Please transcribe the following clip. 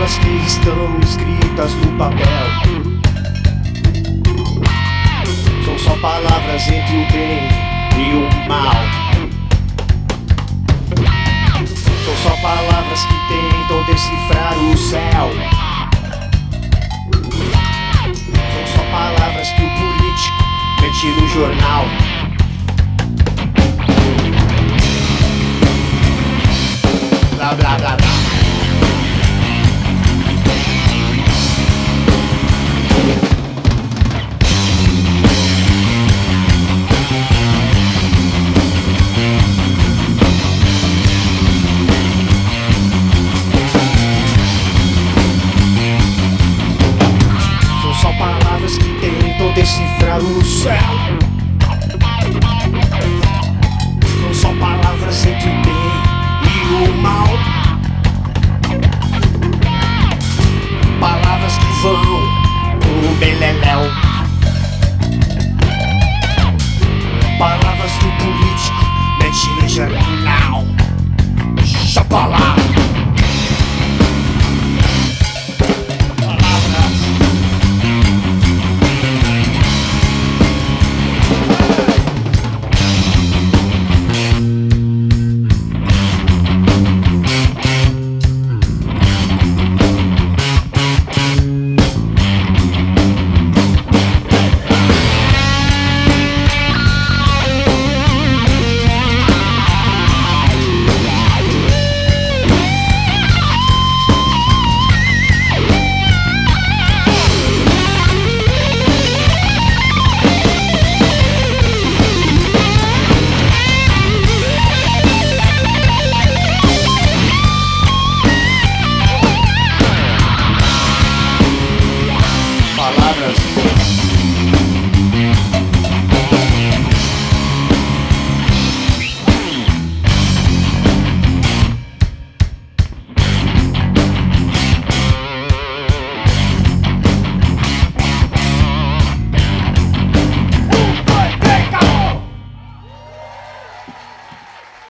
palavras que estão escritas no papel. São só palavras entre o bem e o mal. São só palavras que tentam decifrar o céu. São só palavras que o político mete no jornal. Blá blá blá blá. São só palavras que tentam decifrar o céu. São só palavras entre o bem e o mal. Palavras que vão pro beleléu. Palavras que o político mete no jornal. Chapalá.